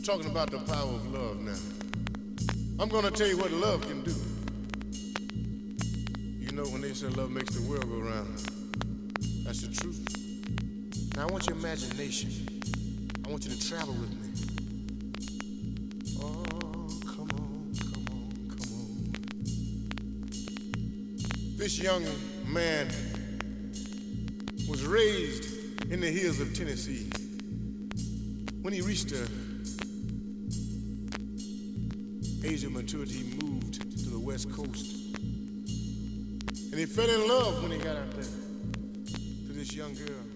talking about the power of love now. I'm gonna tell you what love can do. You know when they say love makes the world go round, that's the truth. Now I want your imagination. I want you to travel with me. Oh, come on, come on, come on. This young man was raised in the hills of Tennessee. When he reached the age of maturity, he moved to the West Coast. And he fell in love when he got out there to this young girl.